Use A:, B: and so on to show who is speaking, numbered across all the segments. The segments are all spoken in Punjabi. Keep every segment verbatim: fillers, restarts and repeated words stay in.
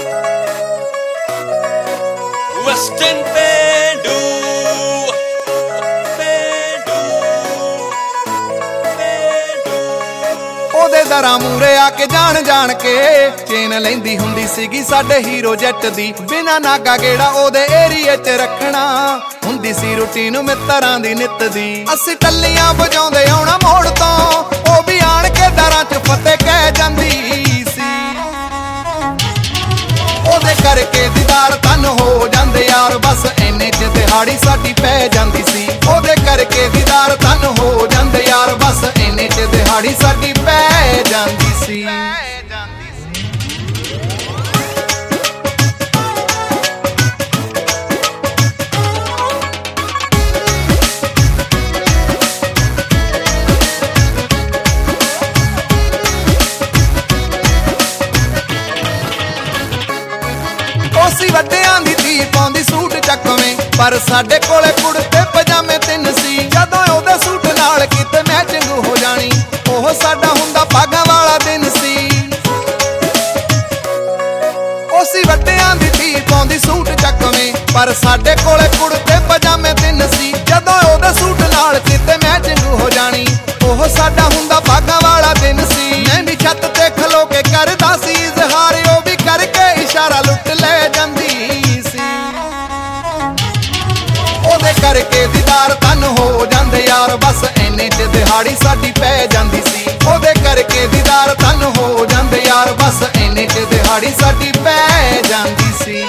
A: Western Pendu Pendu Pendu
B: ਉਹਦੇ ਦਰਾਂ ਮੂਰੇ ਆ ਕੇ ਜਾਣ ਜਾਣ ਕੇ ਚੇਨ ਲੈਂਦੀ ਹੁੰਦੀ ਸੀਗੀ ਸਾਡੇ ਹੀਰੋ ਜੱਟ ਦੀ ਬਿਨਾ ਨਾਗਾ ਗੇੜਾ ਉਹਦੇ ਏਰੀਏ 'ਚ ਰੱਖਣਾ ਹੁੰਦੀ ਸੀ ਰੁਟੀਨ ਮਿੱਤਰਾਂ ਦੀ ਨਿੱਤ ਦੀ ਅਸੀਂ ਟੱਲੀਆਂ ਵਜਾਉਂਦੇ ਆਉਣਾ ਮੋੜ ਤੋਂ ਉਹ ਵੀ ਆਣ ਕੇ ਦਰਾਂ 'ਚ ਫਤਿਹ ਕਹਿ ਜਾਂਦੀ ਸੀ ਉਹਦੇ ਕਰਕੇ ਦੀਦਾਰ ਤਨ ਹੋ ਜਾਂਦੇ ਯਾਰ ਬਸ ਇੰਨੇ 'ਚ ਦਿਹਾੜੀ ਸਾਡੀ ਪੈ ਜਾਂਦੀ ਸੀ ਉਹਦੇ ਕਰਕੇ ਦੀਦਾਰ ਤਨ ਹੋ ਜਾਂਦੇ ਯਾਰ ਬਸ ਇੰਨੇ 'ਚ ਦਿਹਾੜੀ ਸਾਡੀ ਪੈ ਜਾਂਦੀ ਸੀ ਅਸੀਂ ਵੱਡਿਆਂ ਦੀ ਧੀ ਪਾਉਂਦੀ ਸੂਟ ਚੱਕਵੇਂ ਪਰ ਸਾਡੇ ਕੋਲੇ ਕੁੜਤੇ ਪਜਾਮੇ ਤਿੰਨ ਸੀ ਜਦੋਂ ਉਹਦੇ ਸੂਟ ਨਾਲ ਕਿਤੇ ਮੈਚਿੰਗ ਹੋ ਜਾਣੀ ਉਹ ਸਾਡਾ ਹੁੰਦਾ ਭਾਗਾਂ ਵਾਲਾ ਦਿਨ ਸੀ ਅਸੀਂ ਵੱਡਿਆਂ ਦੀ ਧੀ ਪਾਉਂਦੀ ਸੂਟ ਚੱਕਵੇਂ ਪਰ ਸਾਡੇ ਕੋਲੇ ਕੁੜਤੇ ਪਜਾਮੇ ਤਿੰਨ ਸੀ ਜਦੋਂ ਉਹਦੇ ਸੂਟ ਨਾਲ ਕਿਤੇ ਮੈਚਿੰਗ ਹੋ ਜਾਣੀ ਉਹ ਸਾਡਾ ਹੁੰਦਾ ਭਾਗਾਂ ਵਾਲਾ ਦਿਨ ਸੀ ਮੈਂ ਵੀ ਛੱਤ ਤੇ ਖਲੋ ਕੇ ਕਰਦਾ ਸੀ ਇਜ਼ਹਾਰ ਉਹ ਵੀ ਕਰਕੇ ਇਸ਼ਾਰਾ ਲੁੱਟ ਲੈ ਜਾਂਦੀ ਸੀ ਉਹਦੇ ਕਰਕੇ ਦੀਦਾਰ ਤਨ ਹੋ ਜਾਂਦੇ ਯਾਰ ਬਸ ਇੰਨੇ 'ਚ ਦਿਹਾੜੀ ਸਾਡੀ ਪੈ ਜਾਂਦੀ ਸੀ ਉਹਦੇ ਕਰਕੇ ਦੀਦਾਰ ਤਨ ਹੋ ਜਾਂਦੇ ਯਾਰ ਬਸ ਇੰਨੇ 'ਚ ਦਿਹਾੜੀ ਸਾਡੀ ਪੈ ਜਾਂਦੀ ਸੀ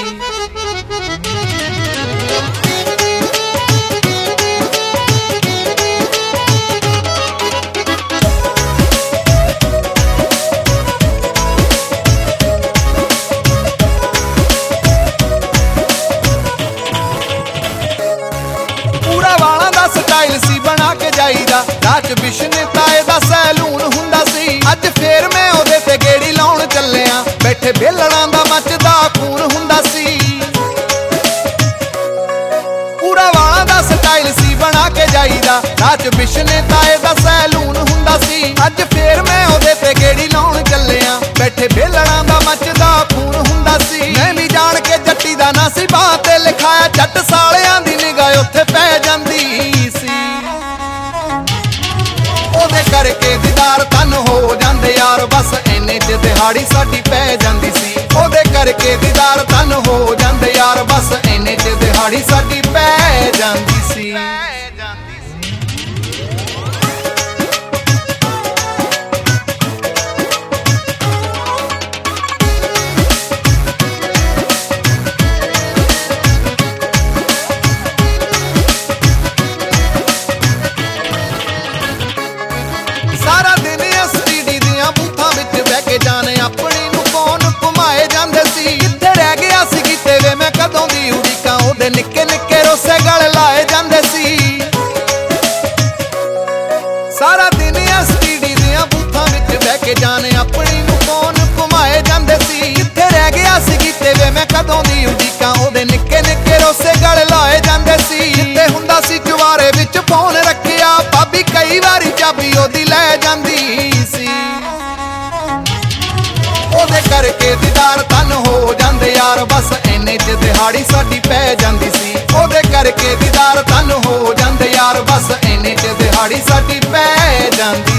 B: ਸਟਾਈਲ ਸੀ ਬਣਾ ਕੇ ਜਾਈਦਾ ਰਾਜ ਬਿਸ਼ਨੇ ਤਾਏ ਦਾ ਸੈਲੂਨ ਹੁੰਦਾ ਸੀ ਅੱਜ ਫੇਰ ਮੈਂ ਉਹਦੇ ਤੇ ਗੇੜੀ ਲਾਉਣ ਚੱਲਿਆ ਬੈਠੇ ਬੇਲੜਾਂ ਦਾ ਮੱਚਦਾ ਖੂਨ ਹੁੰਦਾ ਸੀ ਪੂਰਾ ਵਾਲਾਂ ਦਾ ਸਟਾਈਲ ਸੀ ਬਣਾ ਕੇ ਜਾਈਦਾ ਰਾਜ ਬਿਸ਼ਨੇ ਤਾਏ ਦਾ ਸੈਲੂਨ ਹੁੰਦਾ ਸੀ ਅੱਜ ਫੇਰ ਮੈਂ ਉਹਦੇ ਤੇ ਗੇੜੀ ਲਾਉਣ ਚੱਲਿਆ ਬੈਠੇ ਬੇਲੜਾਂ ਦਾ ਮੱਚਦਾ ਖੂਨ ਹੁੰਦਾ ਸੀ ਮੈਂ ਵੀ ਜਾਣ ਕੇ ਜੱਟੀ ਦਾ ਨਾਂ ਸੀ ਬਾਹ ਤੇ ਲਿਖਾਇਆ ਜੱਟ ਸਾਲਿਆਂ ਦੀ ਨਿਗਾਹ ਉੱਥੇ ਪੈ ਜਾਂਦੀ ਉਹਦੇ ਕਰਕੇ ਦੀਦਾਰ ਤਨ ਹੋ ਜਾਂਦੇ ਯਾਰ ਬਸ ਇੰਨੇ 'ਚ ਦਿਹਾੜੀ ਸਾਡੀ ਪੈ ਜਾਂਦੀ ਸੀ ਉਹਦੇ ਕਰਕੇ ਦੀਦਾਰ ਤਨ ਹੋ ਜਾਂਦੇ ਯਾਰ ਬਸ ਇੰਨੇ 'ਚ ਦਿਹਾੜੀ ਸਾਡੀ ਪੈ ਜਾਂਦੀ ਸੀ ਸਾਰਾ ਦਿਨ ਐਸਟੀਡੀ ਦੀਆਂ ਬੂਥਾਂ ਵਿੱਚ ਬਹਿ ਕੇ ਜਾਣੇ ਆਪਣੀ ਨੂੰ ਕੌਣ ਘੁਮਾਏ ਜਾਂਦੇ ਸੀ ਕਿੱਥੇ ਰਹਿ ਗਿਆ ਸੀ ਕਿਤੇ ਵੇ ਮੈਂ ਕਦੋਂ ਦੀ ਉਡੀਕਾਂ ਉਹਦੇ ਨਿੱਕੇ ਨਿੱਕੇ ਰੋਸੇ ਗਲ ਲਾਏ ਜਾਂਦੇ ਸੀ ਸਾਰਾ ਦਿਨ ਐਸਟੀਡੀ ਦੀਆਂ ਬੂਥਾਂ ਵਿੱਚ ਬਹਿ ਕੇ ਜਾਣੇ ਆਪਣੀ ਨੂੰ ਕੌਣ ਘੁਮਾਏ ਜਾਂਦੇ ਸੀ ਕਿੱਥੇ ਰਹਿ ਗਿਆ ਸੀ ਕਿਤੇ ਵੇ ਮੈਂ ਕਦੋਂ ਦੀ ਉਡੀਕਾਂ ਉਹਦੇ ਨਿੱਕੇ ਨਿੱਕੇ ਰੋਸੇ ਗਲ ਲਾਏ ਜਾਂਦੇ ਸੀ ਜਿੱਥੇ ਹੁੰਦਾ ਸੀ ਜਵਾਰੇ ਵਿੱਚ ਫੋਨ ਰੱਖਿਆ ਭਾਬੀ ਕਈ ਵਾਰੀ ਚਾਬੀ ਉਹਦੀ ਲੈ ਜਾਂਦੀ ਸੀ ਉਹਦੇ ਕਰਕੇ ਦੀਦਾਰ ਤਨ ਹੋ ਜਾਂਦੇ ਯਾਰ ਬਸ ਇੰਨੇ 'ਚ ਦਿਹਾੜੀ ਸਾਡੀ ਪੈ ਜਾਂਦੀ ਸੀ ਉਹਦੇ ਕਰਕੇ ਦੀਦਾਰ ਤਨ ਹੋ ਜਾਂਦੇ ਯਾਰ ਬਸ ਇੰਨੇ 'ਚ ਦਿਹਾੜੀ ਸਾਡੀ ਪੈ ਜਾਂਦੀ